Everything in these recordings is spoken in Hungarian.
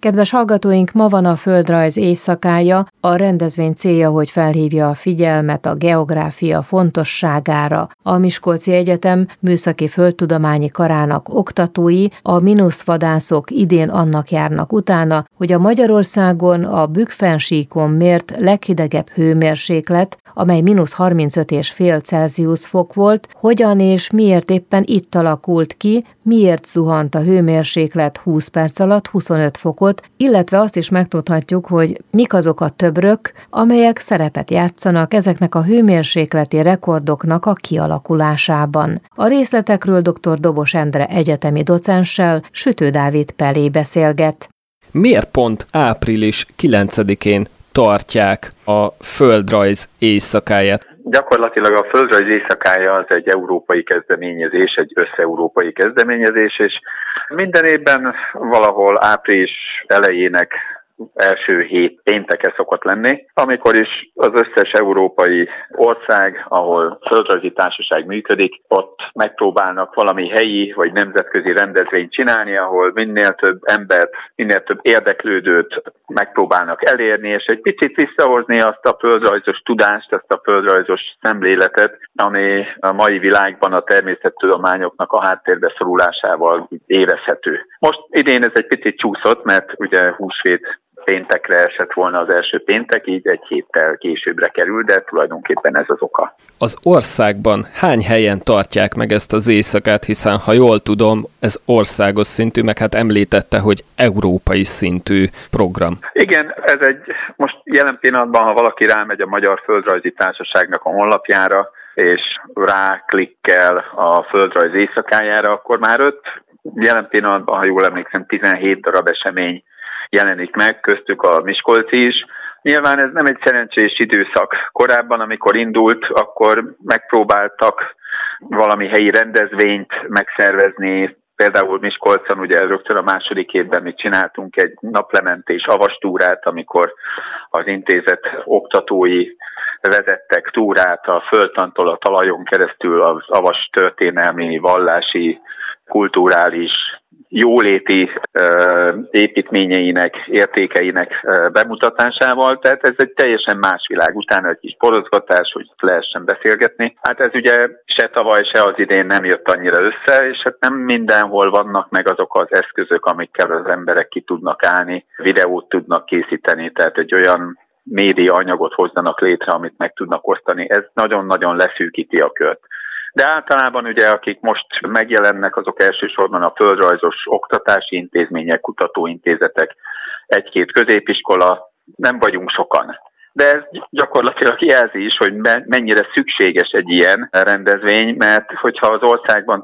Kedves hallgatóink, ma van a Földrajz éjszakája. A rendezvény célja, hogy felhívja a figyelmet a geográfia fontosságára. A Miskolci Egyetem Műszaki Földtudományi Karának oktatói, a mínuszvadászok idén annak járnak utána, hogy a Magyarországon a Bükk-fennsíkon mért leghidegebb hőmérséklet, amely -35,5 Celsius fok volt, hogyan és miért éppen itt alakult ki, miért zuhant a hőmérséklet 20 perc alatt 25 fokot, illetve azt is megtudhatjuk, hogy mik azok a töbrök, amelyek szerepet játszanak ezeknek a hőmérsékleti rekordoknak a kialakulásában. A részletekről dr. Dobos Endre egyetemi docenssel Sütő Dávid Pelé beszélget. Miért pont április 9-én tartják a Földrajz éjszakáját? Gyakorlatilag a Földrajz éjszakája az egy európai kezdeményezés, egy összeurópai kezdeményezés, és minden évben valahol április elejének első hét pénteke szokott lenni, amikor is az összes európai ország, ahol földrajzi társaság működik, ott megpróbálnak valami helyi vagy nemzetközi rendezvényt csinálni, ahol minél több embert, minél több érdeklődőt megpróbálnak elérni, és egy picit visszahozni azt a földrajzos tudást, azt a földrajzos szemléletet, ami a mai világban a természettudományoknak a háttérbe szorulásával érezhető. Most idén ez egy picit csúszott, mert ugye húsvét péntekre esett volna az első péntek, így egy héttel későbbre kerül, de tulajdonképpen ez az oka. Az országban hány helyen tartják meg ezt az éjszakát, hiszen ha jól tudom, ez országos szintű, meg hát említette, hogy európai szintű program. Igen, ez most jelen pillanatban, ha valaki rámegy a Magyar Földrajzi Társaságnak a honlapjára, és ráklikkel a Földrajz éjszakájára, akkor már jelen pillanatban, ha jól emlékszem, 17 darab esemény jelenik meg, köztük a Miskolci is. Nyilván ez nem egy szerencsés időszak. Korábban, amikor indult, akkor megpróbáltak valami helyi rendezvényt megszervezni. Például Miskolcon ugye rögtön a második évben mi csináltunk egy naplementés avastúrát, amikor az intézet oktatói vezettek túrát a földtantól a talajon keresztül az avas történelmi, vallási, kulturális, jóléti építményeinek, értékeinek bemutatásával, tehát ez egy teljesen más világ. Utána egy kis porozgatás, hogy lehessen beszélgetni. Hát ez ugye se tavaly, se az idén nem jött annyira össze, és hát nem mindenhol vannak meg azok az eszközök, amikkel az emberek ki tudnak állni, videót tudnak készíteni, tehát egy olyan média anyagot hozzanak létre, amit meg tudnak osztani. Ez nagyon-nagyon leszűkíti a kört. De általában ugye, akik most megjelennek, azok elsősorban a földrajzos oktatási intézmények, kutatóintézetek, egy-két középiskola, nem vagyunk sokan. De ez gyakorlatilag jelzi is, hogy mennyire szükséges egy ilyen rendezvény, mert hogyha az országban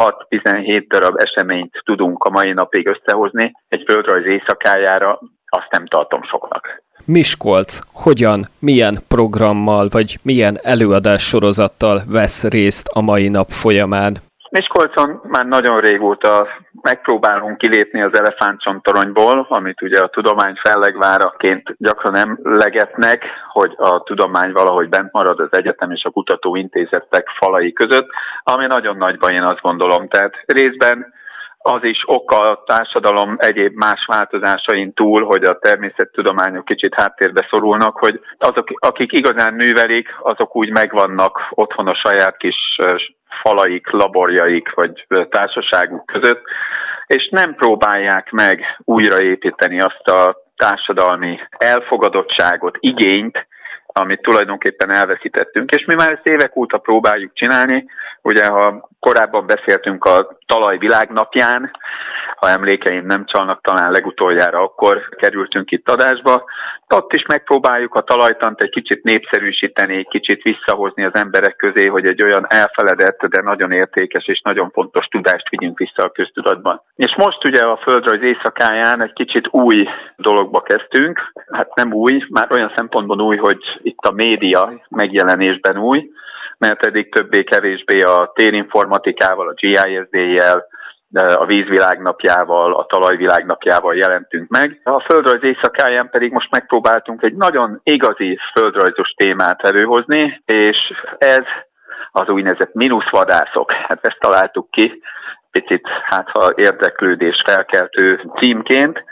16-17 darab eseményt tudunk a mai napig összehozni egy földrajz éjszakájára, azt nem tartom soknak. Miskolc hogyan, milyen programmal vagy milyen előadássorozattal vesz részt a mai nap folyamán? Miskolcon már nagyon régóta megpróbálunk kilépni az elefántcsontoronyból, amit ugye a tudomány fellegváraként gyakran emlegetnek, hogy a tudomány valahogy bent marad az egyetem és a kutatóintézetek falai között, ami nagyon nagyban én azt gondolom. Tehát részben az is oka a társadalom egyéb más változásain túl, hogy a természettudományok kicsit háttérbe szorulnak, hogy azok, akik igazán művelik, azok úgy megvannak otthon a saját kis falaik, laborjaik vagy társaságuk között, és nem próbálják meg újraépíteni azt a társadalmi elfogadottságot, igényt, amit tulajdonképpen elveszítettünk, és mi már ezt évek óta próbáljuk csinálni. Ugye, ha korábban beszéltünk a talaj világnapján, ha emlékeim nem csalnak, talán legutoljára akkor kerültünk itt adásba, ott is megpróbáljuk a talajtant egy kicsit népszerűsíteni, egy kicsit visszahozni az emberek közé, hogy egy olyan elfeledett, de nagyon értékes és nagyon fontos tudást vigyünk vissza a köztudatban. És most ugye a Földrajz éjszakáján egy kicsit új dologba kezdtünk, hát nem új, már olyan szempontból új, hogy itt a média megjelenésben új, mert eddig többé-kevésbé a térinformatikával, a GISD-jel, a vízvilágnapjával, a talajvilágnapjával jelentünk meg. A Földrajz éjszakáján pedig most megpróbáltunk egy nagyon igazi földrajzos témát előhozni, és ez az úgynevezett mínuszvadászok. Hát ezt találtuk ki, picit ha érdeklődés felkeltő címként.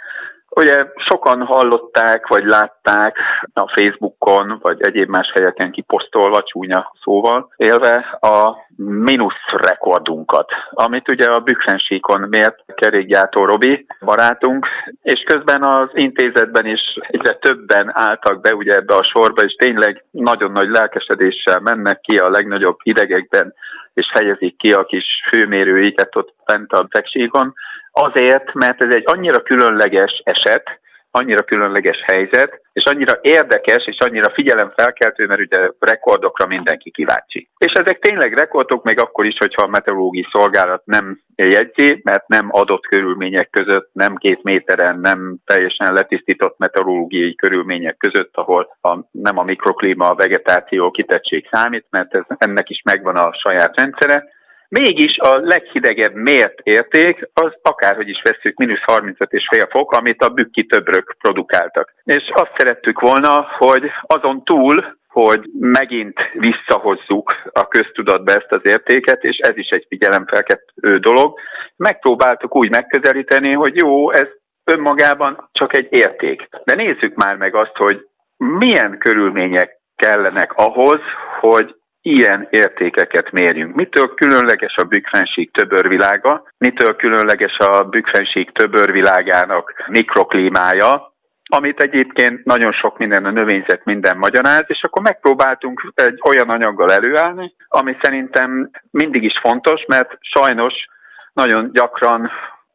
Ugye sokan hallották, vagy látták a Facebookon, vagy egyéb más helyeken kiposztolva, csúnya szóval élve a mínusz rekordunkat, amit ugye a Bükkfensíkon mért kerékgyártó Robi barátunk, és közben az intézetben is egyre többen álltak be ugye ebbe a sorba, és tényleg nagyon nagy lelkesedéssel mennek ki a legnagyobb hidegekben, és helyezik ki a kis főmérőiket ott bent a Fennsíkon, azért, mert ez egy annyira különleges eset, annyira különleges helyzet, és annyira érdekes, és annyira figyelemfelkeltő, mert ugye rekordokra mindenki kíváncsi. És ezek tényleg rekordok, még akkor is, hogyha a meteorológiai szolgálat nem jegyzi, mert nem adott körülmények között, nem 2 méteren, nem teljesen letisztított meteorológiai körülmények között, ahol nem a mikroklíma, a vegetáció, kitettség számít, mert ennek is megvan a saját rendszere. Mégis a leghidegebb mért érték, az akárhogy is vesszük, -35,5 fok, amit a bükki többrök produkáltak. És azt szerettük volna, hogy azon túl, hogy megint visszahozzuk a köztudatba ezt az értéket, és ez is egy figyelemfelkeltő dolog, megpróbáltuk úgy megközelíteni, hogy jó, ez önmagában csak egy érték. De nézzük már meg azt, hogy milyen körülmények kellenek ahhoz, hogy ilyen értékeket mérjünk. Mitől különleges a Bükkfensík töbörvilága, mitől különleges a Bükkfensík töbörvilágának mikroklímája, amit egyébként nagyon sok minden a növényzet minden magyaráz, és akkor megpróbáltunk egy olyan anyaggal előállni, ami szerintem mindig is fontos, mert sajnos nagyon gyakran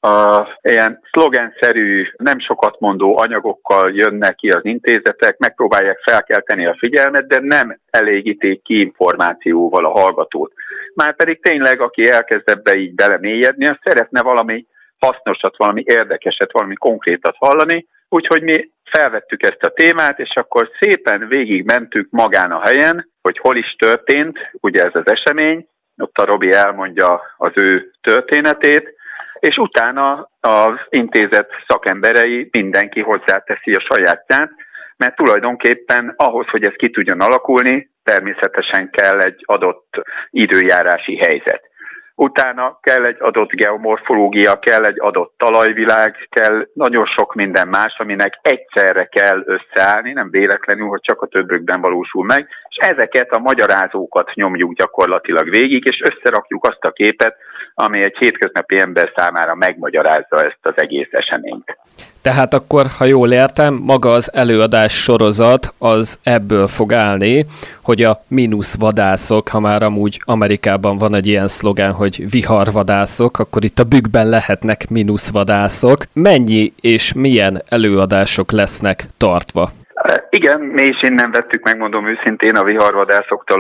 ilyen szlogenszerű, nem sokat mondó anyagokkal jönnek ki az intézetek, megpróbálják felkelteni a figyelmet, de nem elégítik ki információval a hallgatót. Márpedig tényleg, aki elkezd ebbe így belemélyedni, az szeretne valami hasznosat, valami érdekeset, valami konkrétat hallani, úgyhogy mi felvettük ezt a témát, és akkor szépen végig mentük magán a helyen, hogy hol is történt ugye ez az esemény, ott a Robi elmondja az ő történetét, és utána az intézet szakemberei mindenki hozzáteszi a sajátját, mert tulajdonképpen ahhoz, hogy ez ki tudjon alakulni, természetesen kell egy adott időjárási helyzet. Utána kell egy adott geomorfológia, kell egy adott talajvilág, kell nagyon sok minden más, aminek egyszerre kell összeállni, nem véletlenül, hogy csak a többrükben valósul meg, és ezeket a magyarázókat nyomjuk gyakorlatilag végig, és összerakjuk azt a képet, ami egy hétköznapi ember számára megmagyarázza ezt az egész eseményt. Tehát akkor, ha jól értem, maga az előadás sorozat az ebből fog állni, hogy a mínuszvadászok, ha már amúgy Amerikában van egy ilyen szlogán, hogy viharvadászok, akkor itt a Bükkben lehetnek mínuszvadászok. Mennyi és milyen előadások lesznek tartva? Igen, mi is innen vettük, megmondom őszintén, a viharvadászoktól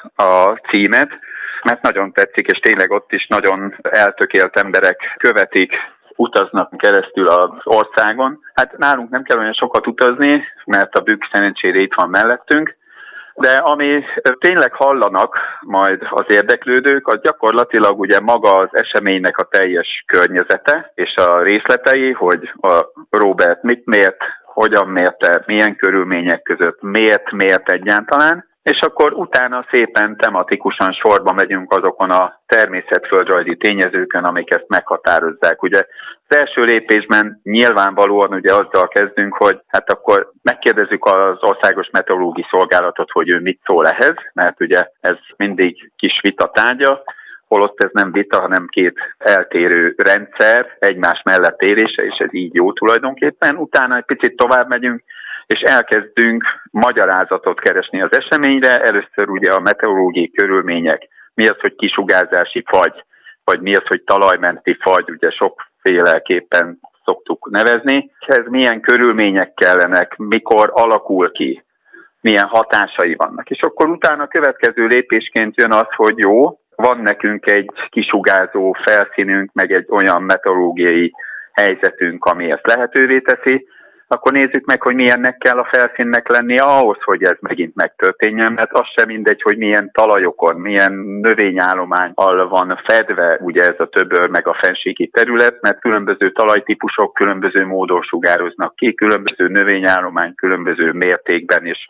a címet, mert nagyon tetszik, és tényleg ott is nagyon eltökélt emberek követik, utaznak keresztül az országon. Hát nálunk nem kell olyan sokat utazni, mert a Bükk szerencsére itt van mellettünk, de ami tényleg hallanak majd az érdeklődők, az gyakorlatilag ugye maga az eseménynek a teljes környezete és a részletei, hogy a Robert mit mért, hogyan mérte, milyen körülmények között, miért mért egyáltalán, és akkor utána szépen tematikusan sorba megyünk azokon a természetföldrajzi tényezőkön, amik ezt meghatározzák. Ugye az első lépésben nyilvánvalóan ugye azzal kezdünk, hogy hát akkor megkérdezzük az Országos Meteorológiai Szolgálatot, hogy ő mit szól ehhez, mert ugye ez mindig kis vita tárgya, holott ez nem vita, hanem két eltérő rendszer egymás mellett érése, és ez így jó tulajdonképpen. Utána egy picit tovább megyünk, és elkezdünk magyarázatot keresni az eseményre. Először ugye a meteorológiai körülmények, mi az, hogy kisugárzási fagy, vagy mi az, hogy talajmenti fagy, ugye sokféleképpen szoktuk nevezni. Ez milyen körülmények kellenek, mikor alakul ki, milyen hatásai vannak. És akkor utána a következő lépésként jön az, hogy jó, van nekünk egy kisugárzó felszínünk, meg egy olyan meteorológiai helyzetünk, ami ezt lehetővé teszi, akkor nézzük meg, hogy milyennek kell a felszínnek lennie ahhoz, hogy ez megint megtörténjen, mert az sem mindegy, hogy milyen talajokon, milyen növényállománnyal van fedve ugye ez a töbör meg a fennsíki terület, mert különböző talajtípusok különböző módon sugároznak ki, különböző növényállomány különböző mértékben és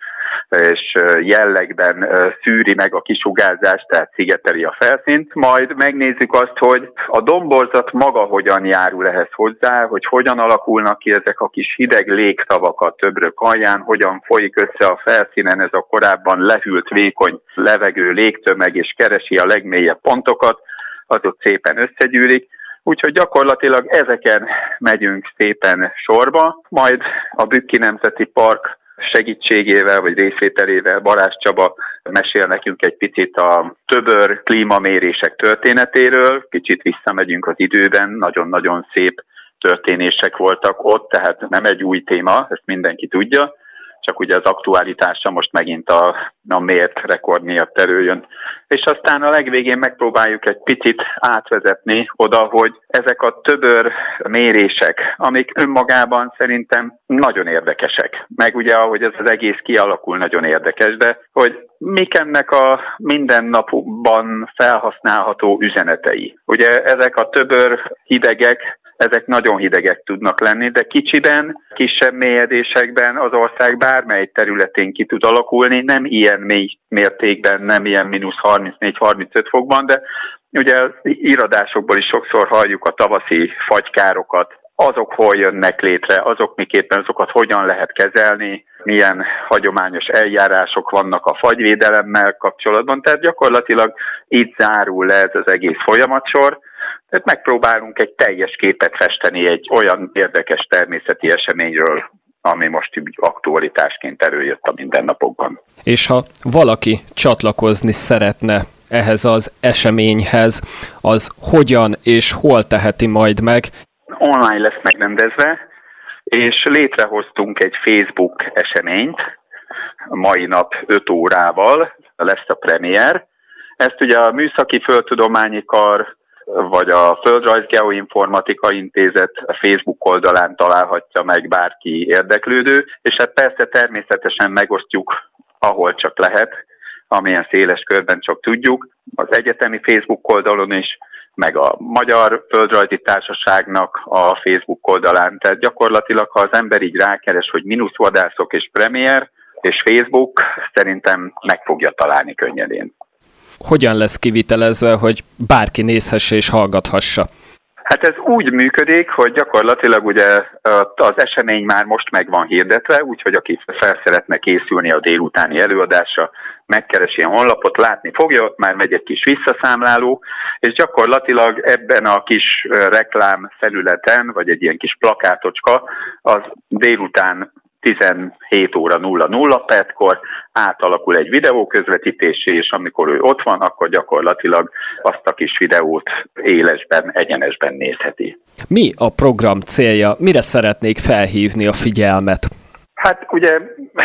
jellegben szűri meg a kisugárzást, tehát szigeteli a felszínt. Majd megnézzük azt, hogy a domborzat maga hogyan járul ehhez hozzá, hogy hogyan alakulnak ki ezek a kis hideg légtavak a töbrök alján, hogyan folyik össze a felszínen ez a korábban lehűlt vékony levegő légtömeg, és keresi a legmélyebb pontokat, az ott szépen összegyűlik. Úgyhogy gyakorlatilag ezeken megyünk szépen sorba, majd a Bükki Nemzeti Park segítségével vagy részvételével Balázs Csaba mesél nekünk egy picit a töbör klímamérések történetéről, kicsit visszamegyünk az időben, nagyon-nagyon szép történések voltak ott, tehát nem egy új téma, ezt mindenki tudja, csak ugye az aktualitása most megint a mért rekord miatt előjön. És aztán a legvégén megpróbáljuk egy picit átvezetni oda, hogy ezek a töbör mérések, amik önmagában szerintem nagyon érdekesek. Meg ugye, ahogy ez az egész kialakul, nagyon érdekes, de hogy mik ennek a mindennapokban felhasználható üzenetei. Ugye ezek a töbör hidegek, ezek nagyon hidegek tudnak lenni, de kicsiben, kisebb mélyedésekben az ország bármely területén ki tud alakulni, nem ilyen mély mértékben, nem ilyen mínusz 34-35 fokban, de ugye az íradásokból is sokszor halljuk a tavaszi fagykárokat, azok hol jönnek létre, azok miképpen azokat hogyan lehet kezelni, milyen hagyományos eljárások vannak a fagyvédelemmel kapcsolatban, tehát gyakorlatilag itt zárul le ez az egész folyamatsor. Tehát megpróbálunk egy teljes képet festeni egy olyan érdekes természeti eseményről, ami most aktualitásként előjött a mindennapokban. És ha valaki csatlakozni szeretne ehhez az eseményhez, az hogyan és hol teheti majd meg? Online lesz megrendezve, és létrehoztunk egy Facebook eseményt, mai nap 5 órával lesz a premier. Ezt ugye a Műszaki Földtudományi Kar vagy a Földrajz Geoinformatika Intézet a Facebook oldalán találhatja meg bárki érdeklődő, és hát persze természetesen megosztjuk, ahol csak lehet, amilyen széles körben csak tudjuk, az egyetemi Facebook oldalon is, meg a Magyar Földrajzi Társaságnak a Facebook oldalán. Tehát gyakorlatilag, ha az ember így rákeres, hogy mínuszvadászok és premier és Facebook, szerintem meg fogja találni könnyedén. Hogyan lesz kivitelezve, hogy bárki nézhesse és hallgathassa? Hát ez úgy működik, hogy gyakorlatilag ugye az esemény már most meg van hirdetve, úgyhogy aki fel szeretne készülni a délutáni előadásra, megkeresi a honlapot, látni fogja, ott már megy egy kis visszaszámláló, és gyakorlatilag ebben a kis reklám felületen, vagy egy ilyen kis plakátocska, az délután 17 óra 00 perckor átalakul egy videóközvetítésé, és amikor ő ott van, akkor gyakorlatilag azt a kis videót élesben, egyenesben nézheti. Mi a program célja? Mire szeretnék felhívni a figyelmet? Hát ugye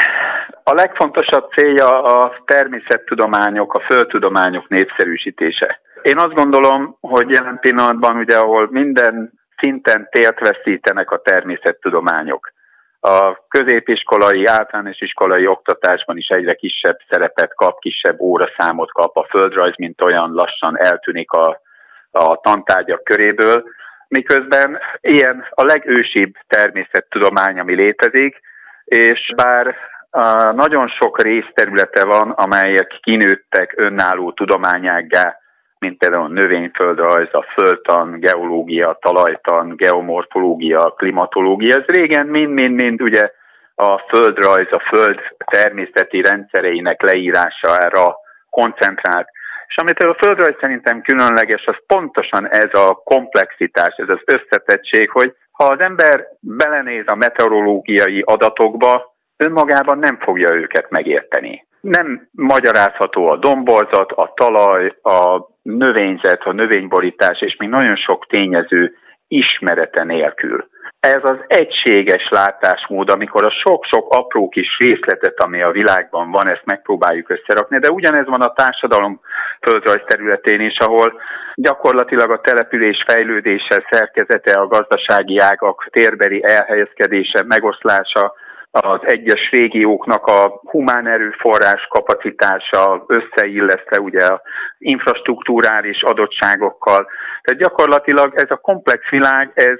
a legfontosabb célja a természettudományok, a földtudományok népszerűsítése. Én azt gondolom, hogy jelen pillanatban, ugye, ahol minden szinten tért veszítenek a természettudományok, a középiskolai, általános iskolai oktatásban is egyre kisebb szerepet kap, kisebb óraszámot kap, a földrajz, mint olyan lassan eltűnik a tantárgyak köréből, miközben ilyen a legősibb természettudomány, ami létezik, és bár nagyon sok részterülete van, amelyek kinőttek önálló tudományággá, mint például a növényföldrajz, a földtan, geológia, talajtan, geomorfológia, klimatológia. Ez régen mind ugye a földrajz, a föld természeti rendszereinek leírására koncentrált. És amit a földrajz szerintem különleges, az pontosan ez a komplexitás, ez az összetettség, hogy ha az ember belenéz a meteorológiai adatokba, önmagában nem fogja őket megérteni. Nem magyarázható a domborzat, a talaj, a növényzet, a növényborítás, és még nagyon sok tényező ismerete nélkül. ez az egységes látásmód, amikor a sok-sok apró kis részletet, ami a világban van, ezt megpróbáljuk összerakni, de ugyanez van a társadalom földrajz területén is, ahol gyakorlatilag a település fejlődése, szerkezete, a gazdasági ágak térbeli elhelyezkedése, megoszlása, az egyes régióknak a humán erőforrás kapacitása összeillesztve ugye az infrastruktúrális adottságokkal. Tehát gyakorlatilag ez a komplex világ, ez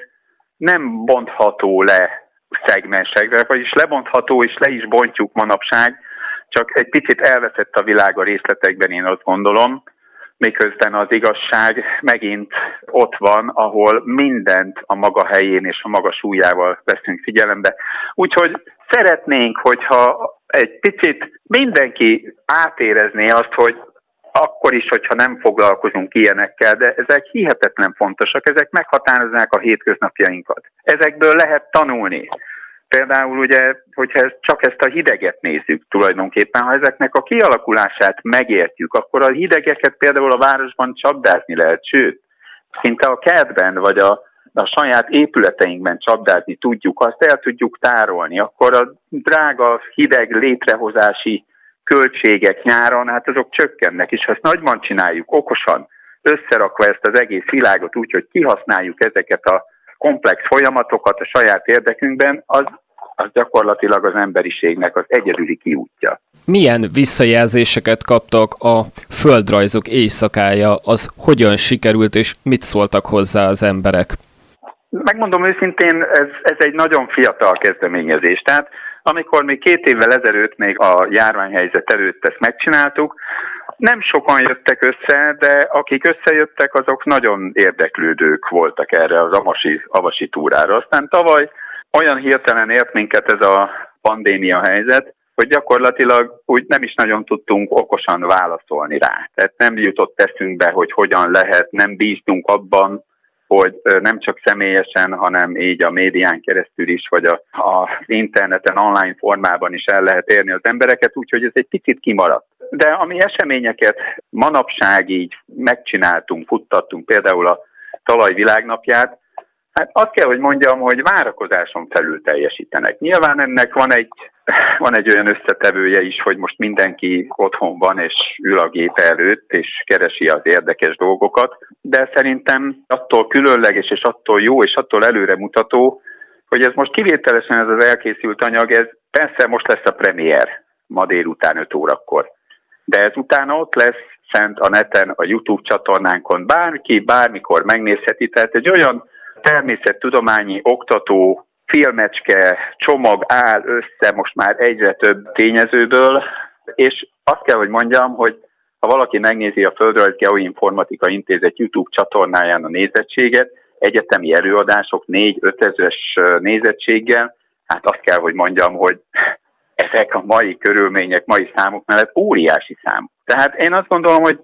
nem bontható le szegmensekre, vagyis lebontható és le is bontjuk manapság, csak egy picit elveszett a világ a részletekben, én azt gondolom, miközben az igazság megint ott van, ahol mindent a maga helyén és a maga súlyával veszünk figyelembe. Úgyhogy szeretnénk, hogyha egy picit mindenki átérezné azt, hogy akkor is, hogyha nem foglalkozunk ilyenekkel, de ezek hihetetlen fontosak, ezek meghatározzák a hétköznapjainkat. Ezekből lehet tanulni. Például ugye, hogyha csak ezt a hideget nézzük tulajdonképpen, ha ezeknek a kialakulását megértjük, akkor a hidegeket például a városban csapdázni lehet, sőt, szinte a kertben vagy a saját épületeinkben csapdázni tudjuk, azt el tudjuk tárolni, akkor a drága hideg létrehozási költségek nyáron, hát azok csökkennek, és ha ezt nagyban csináljuk, okosan, összerakva ezt az egész világot úgy, hogy kihasználjuk ezeket a komplex folyamatokat a saját érdekünkben, az gyakorlatilag az emberiségnek az egyedüli kiútja. Milyen visszajelzéseket kaptak a földrajzok éjszakája, az hogyan sikerült, és mit szóltak hozzá az emberek? Megmondom őszintén, ez egy nagyon fiatal kezdeményezés. Tehát amikor mi 2 évvel ezelőtt még a járványhelyzet előtt ezt megcsináltuk, nem sokan jöttek össze, de akik összejöttek, azok nagyon érdeklődők voltak erre az avasi túrára. Aztán tavaly olyan hirtelen ért minket ez a pandémia helyzet, hogy gyakorlatilag úgy nem is nagyon tudtunk okosan válaszolni rá. Tehát nem jutott eszünkbe, hogy hogyan lehet, nem bíztunk abban, hogy nem csak személyesen, hanem így a médián keresztül is, vagy az interneten, online formában is el lehet érni az embereket, úgyhogy ez egy picit kimaradt. De ami eseményeket manapság így megcsináltunk, futtattunk, például a Talaj világnapját, hát azt kell, hogy mondjam, hogy várakozáson felül teljesítenek. Nyilván ennek van egy olyan összetevője is, hogy most mindenki otthon van és ül a gép előtt, és keresi az érdekes dolgokat, de szerintem attól különleges, és attól jó, és attól előremutató, hogy ez most kivételesen ez az elkészült anyag, ez persze most lesz a premier ma délután 5 órakor. De ezután ott lesz fent a neten, a YouTube csatornánkon bárki, bármikor megnézheti, tehát egy olyan természettudományi oktató filmecske csomag áll össze most már egyre több tényezőből, és azt kell, hogy mondjam, hogy ha valaki megnézi a Földrajz Geoinformatika Intézet YouTube csatornáján a nézettséget, egyetemi előadások 4-5 ezeres nézettséggel, hát azt kell, hogy mondjam, hogy ezek a mai körülmények, mai számok mellett óriási szám. Tehát én azt gondolom, hogy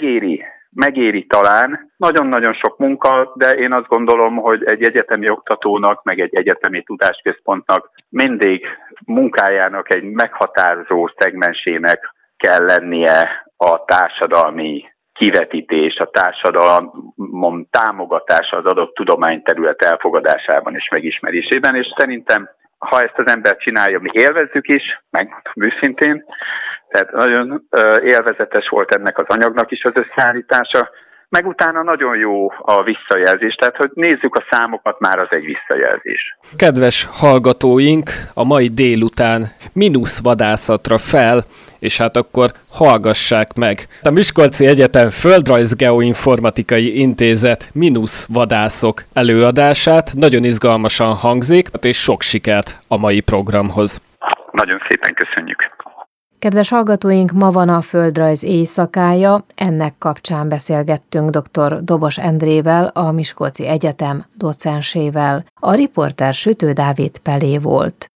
megéri talán. Nagyon-nagyon sok munka, de én azt gondolom, hogy egy egyetemi oktatónak, meg egy egyetemi tudásközpontnak mindig munkájának egy meghatározó szegmensének kell lennie a társadalmi kivetítés, a társadalom támogatása az adott tudományterület elfogadásában és megismerésében, és szerintem ha ezt az ember csinálja, mi élvezzük is, megmondom őszintén, tehát nagyon élvezetes volt ennek az anyagnak is az összeállítása, meg utána nagyon jó a visszajelzés, tehát hogy nézzük a számokat, már az egy visszajelzés. Kedves hallgatóink, a mai délután mínuszvadászatra fel, és hát akkor hallgassák meg a Miskolci Egyetem Földrajz Geoinformatikai Intézet mínuszvadászok előadását. Nagyon izgalmasan hangzik, és sok sikert a mai programhoz. Nagyon szépen köszönjük. Kedves hallgatóink, ma van a Földrajz éjszakája, ennek kapcsán beszélgettünk dr. Dobos Endrével, a Miskolci Egyetem docensével. A riporter Sütő Dávid Pelé volt.